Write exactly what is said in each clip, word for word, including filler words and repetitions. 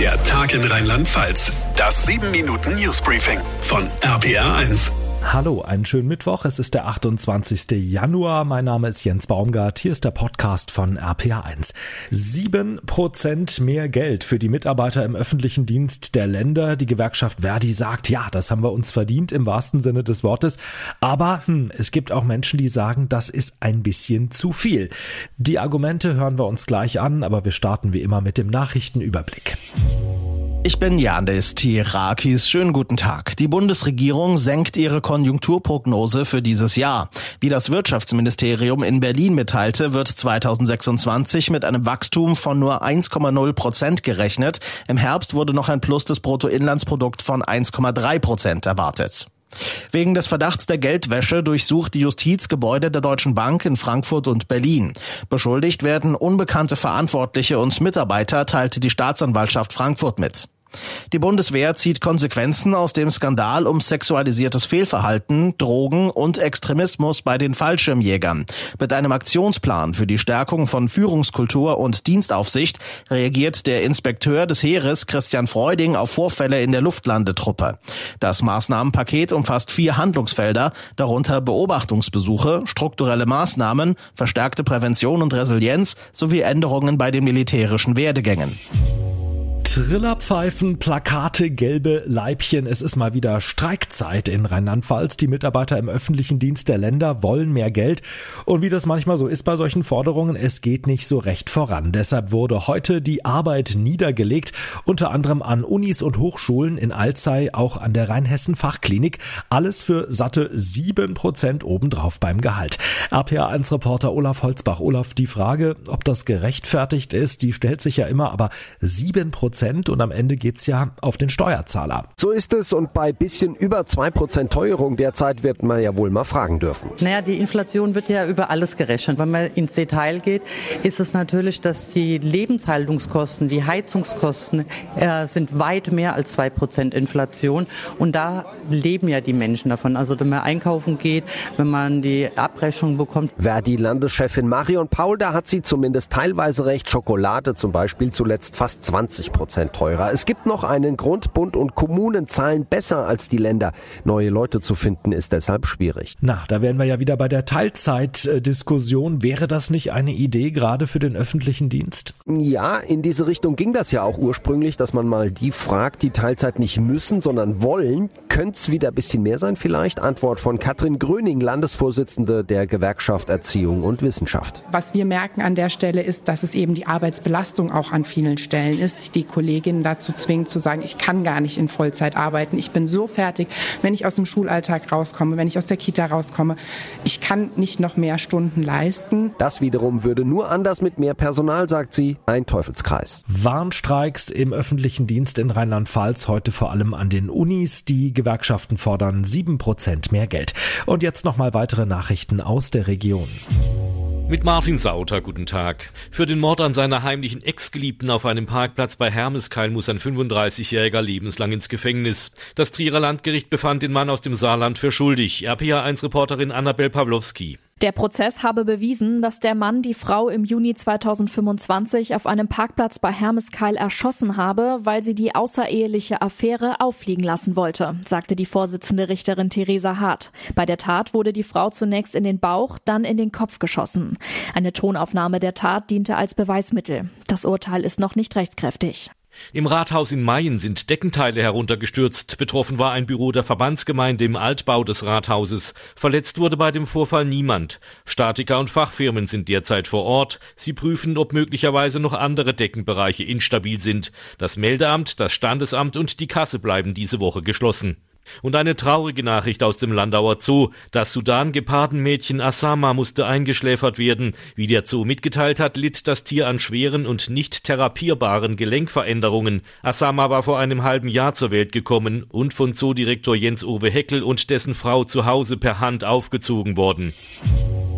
Der Tag in Rheinland-Pfalz. Das sieben Minuten Newsbriefing von R P R eins. Hallo, einen schönen Mittwoch. Es ist der achtundzwanzigste Januar. Mein Name ist Jens Baumgart. Hier ist der Podcast von R P R eins. Sieben Prozent mehr Geld für die Mitarbeiter im öffentlichen Dienst der Länder. Die Gewerkschaft Verdi sagt, ja, das haben wir uns verdient im wahrsten Sinne des Wortes. Aber hm, es gibt auch Menschen, die sagen, das ist ein bisschen zu viel. Die Argumente hören wir uns gleich an, aber wir starten wie immer mit dem Nachrichtenüberblick. Ich bin Janis Tirakis. Schönen guten Tag. Die Bundesregierung senkt ihre Konjunkturprognose für dieses Jahr. Wie das Wirtschaftsministerium in Berlin mitteilte, wird zweitausendsechsundzwanzig mit einem Wachstum von nur eins Komma null Prozent gerechnet. Im Herbst wurde noch ein Plus des Bruttoinlandsprodukts von eins Komma drei Prozent erwartet. Wegen des Verdachts der Geldwäsche durchsucht die Justiz Gebäude der Deutschen Bank in Frankfurt und Berlin. Beschuldigt werden unbekannte Verantwortliche und Mitarbeiter, teilte die Staatsanwaltschaft Frankfurt mit. Die Bundeswehr zieht Konsequenzen aus dem Skandal um sexualisiertes Fehlverhalten, Drogen und Extremismus bei den Fallschirmjägern. Mit einem Aktionsplan für die Stärkung von Führungskultur und Dienstaufsicht reagiert der Inspekteur des Heeres Christian Freuding auf Vorfälle in der Luftlandetruppe. Das Maßnahmenpaket umfasst vier Handlungsfelder, darunter Beobachtungsbesuche, strukturelle Maßnahmen, verstärkte Prävention und Resilienz sowie Änderungen bei den militärischen Werdegängen. Trillerpfeifen, Plakate, gelbe Leibchen. Es ist mal wieder Streikzeit in Rheinland-Pfalz. Die Mitarbeiter im öffentlichen Dienst der Länder wollen mehr Geld. Und wie das manchmal so ist bei solchen Forderungen, es geht nicht so recht voran. Deshalb wurde heute die Arbeit niedergelegt, unter anderem an Unis und Hochschulen in Alzey, auch an der Rheinhessen-Fachklinik. Alles für satte sieben Prozent obendrauf beim Gehalt. R P R eins Reporter Olaf Holzbach. Olaf, die Frage, ob das gerechtfertigt ist, die stellt sich ja immer, aber sieben Prozent und am Ende geht's ja auf den Steuerzahler. So ist es und bei bisschen über zwei Prozent Teuerung derzeit wird man ja wohl mal fragen dürfen. Naja, die Inflation wird ja über alles gerechnet. Wenn man ins Detail geht, ist es natürlich, dass die Lebenshaltungskosten, die Heizungskosten äh, sind weit mehr als zwei Prozent Inflation und da leben ja die Menschen davon. Also wenn man einkaufen geht, wenn man die Abrechnung bekommt. Verdi-Landeschefin Marion Paul, da hat sie zumindest teilweise recht. Schokolade zum Beispiel zuletzt fast zwanzig Prozent teurer. Es gibt noch einen Grund, Bund und Kommunen zahlen besser als die Länder. Neue Leute zu finden ist deshalb schwierig. Na, da wären wir ja wieder bei der Teilzeitdiskussion. Wäre das nicht eine Idee gerade für den öffentlichen Dienst? Ja, in diese Richtung ging das ja auch ursprünglich, dass man mal die fragt, die Teilzeit nicht müssen, sondern wollen. Könnte es wieder ein bisschen mehr sein vielleicht? Antwort von Katrin Gröning, Landesvorsitzende der Gewerkschaft Erziehung und Wissenschaft. Was wir merken an der Stelle ist, dass es eben die Arbeitsbelastung auch an vielen Stellen ist, die Kolleginnen dazu zwingt zu sagen, ich kann gar nicht in Vollzeit arbeiten. Ich bin so fertig, wenn ich aus dem Schulalltag rauskomme, wenn ich aus der Kita rauskomme. Ich kann nicht noch mehr Stunden leisten. Das wiederum würde nur anders mit mehr Personal, sagt sie. Ein Teufelskreis. Warnstreiks im öffentlichen Dienst in Rheinland-Pfalz, heute vor allem an den Unis. Die Gewerkschaften fordern sieben Prozent mehr Geld. Und jetzt nochmal weitere Nachrichten aus der Region. Mit Martin Sauter, guten Tag. Für den Mord an seiner heimlichen Ex-Geliebten auf einem Parkplatz bei Hermeskeil muss ein fünfunddreißigjähriger lebenslang ins Gefängnis. Das Trierer Landgericht befand den Mann aus dem Saarland für schuldig. R P R eins Reporterin Annabel Pawlowski. Der Prozess habe bewiesen, dass der Mann die Frau im Juni zweitausendfünfundzwanzig auf einem Parkplatz bei Hermeskeil erschossen habe, weil sie die außereheliche Affäre auffliegen lassen wollte, sagte die Vorsitzende Richterin Theresa Hart. Bei der Tat wurde die Frau zunächst in den Bauch, dann in den Kopf geschossen. Eine Tonaufnahme der Tat diente als Beweismittel. Das Urteil ist noch nicht rechtskräftig. Im Rathaus in Mayen sind Deckenteile heruntergestürzt. Betroffen war ein Büro der Verbandsgemeinde im Altbau des Rathauses. Verletzt wurde bei dem Vorfall niemand. Statiker und Fachfirmen sind derzeit vor Ort. Sie prüfen, ob möglicherweise noch andere Deckenbereiche instabil sind. Das Meldeamt, das Standesamt und die Kasse bleiben diese Woche geschlossen. Und eine traurige Nachricht aus dem Landauer Zoo. Das Sudan-Gepardenmädchen Asama musste eingeschläfert werden. Wie der Zoo mitgeteilt hat, litt das Tier an schweren und nicht therapierbaren Gelenkveränderungen. Asama war vor einem halben Jahr zur Welt gekommen und von Zoodirektor Jens-Uwe Heckel und dessen Frau zu Hause per Hand aufgezogen worden.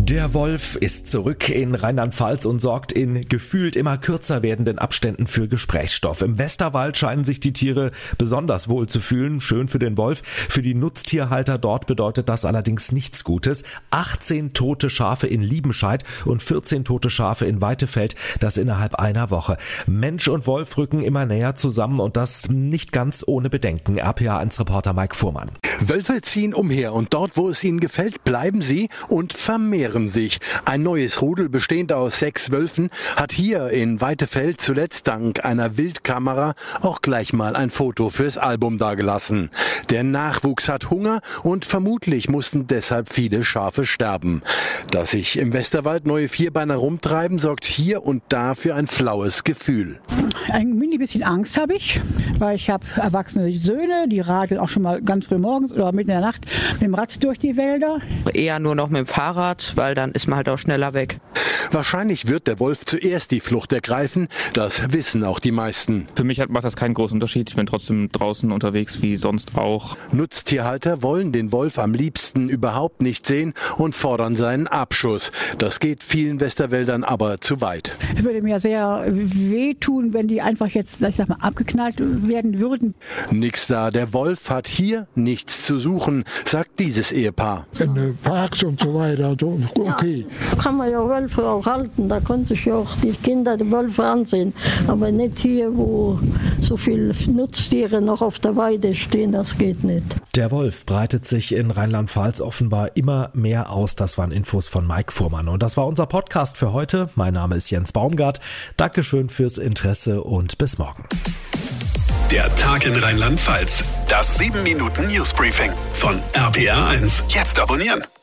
Der Wolf ist zurück in Rheinland-Pfalz und sorgt in gefühlt immer kürzer werdenden Abständen für Gesprächsstoff. Im Westerwald scheinen sich die Tiere besonders wohl zu fühlen. Schön für den Wolf. Für die Nutztierhalter dort bedeutet das allerdings nichts Gutes. achtzehn tote Schafe in Liebenscheid und vierzehn tote Schafe in Weitefeld. Das innerhalb einer Woche. Mensch und Wolf rücken immer näher zusammen und das nicht ganz ohne Bedenken. R P A eins Reporter Mike Fuhrmann. Wölfe ziehen umher und dort, wo es ihnen gefällt, bleiben sie und vermehren sich. Ein neues Rudel bestehend aus sechs Wölfen hat hier in Weitefeld zuletzt dank einer Wildkamera auch gleich mal ein Foto fürs Album dagelassen. Der Nachwuchs hat Hunger und vermutlich mussten deshalb viele Schafe sterben. Dass sich im Westerwald neue Vierbeiner rumtreiben, sorgt hier und da für ein flaues Gefühl. Ein mini bisschen Angst habe ich, weil ich habe erwachsene Söhne, die radeln auch schon mal ganz früh morgens oder mitten in der Nacht mit dem Rad durch die Wälder. Eher nur noch mit dem Fahrrad, weil dann ist man halt auch schneller weg. Wahrscheinlich wird der Wolf zuerst die Flucht ergreifen, das wissen auch die meisten. Für mich macht das keinen großen Unterschied, ich bin trotzdem draußen unterwegs wie sonst auch. Nutztierhalter wollen den Wolf am liebsten überhaupt nicht sehen und fordern seinen Abschuss. Das geht vielen Westerwäldern aber zu weit. Es würde mir sehr wehtun, wenn die einfach jetzt, ich sag mal, abgeknallt werden würden. Nix da, der Wolf hat hier nichts zu suchen, sagt dieses Ehepaar. In Parks und so weiter, okay. Ja, kann man ja Wölfe auch halten, da können sich ja auch die Kinder die Wölfe ansehen, aber nicht hier, wo so viele Nutztiere noch auf der Weide stehen, das geht nicht. Der Wolf breitet sich in Rheinland-Pfalz offenbar immer mehr aus. Das waren Infos von Mike Fuhrmann. Und das war unser Podcast für heute. Mein Name ist Jens Baumgart. Dankeschön fürs Interesse und bis morgen. Der Tag in Rheinland-Pfalz. Das sieben Minuten Newsbriefing von R P R eins. Jetzt abonnieren.